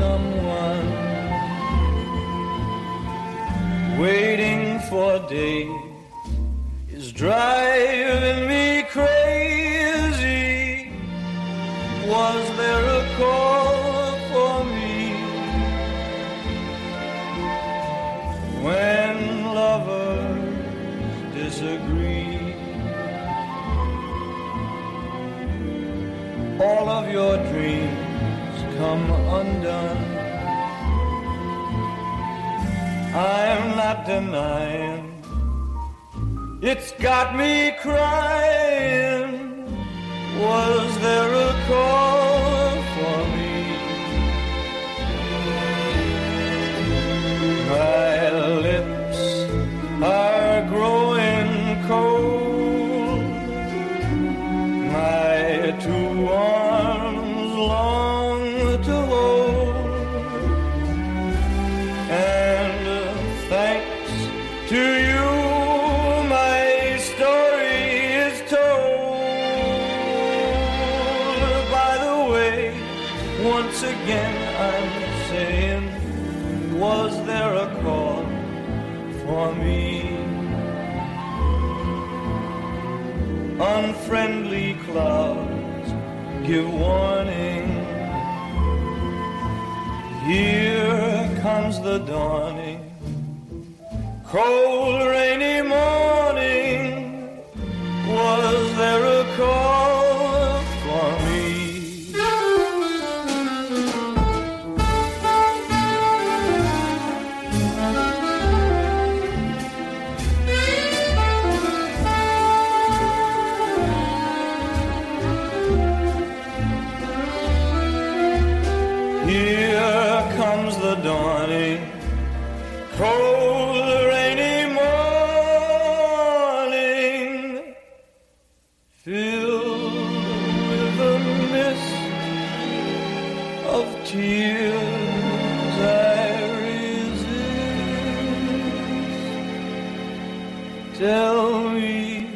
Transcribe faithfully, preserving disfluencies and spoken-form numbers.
someone, waiting for days is driving me crazy. Was there a call for me when lovers disagree? All of your dreams come undone. I'm not denying it's got me crying. Was there a call for me? My lips are growing cold. My two arms long to hold. And thanks to you, my story is told. By the way, once again I'm saying, was there a call for me? Unfriendly clouds give warning. Here comes the dawning. Cold, rainy morning. Was there a call for me? Here comes the dawning, cold, rainy morning, filled with the mist of tears I resist. Tell me,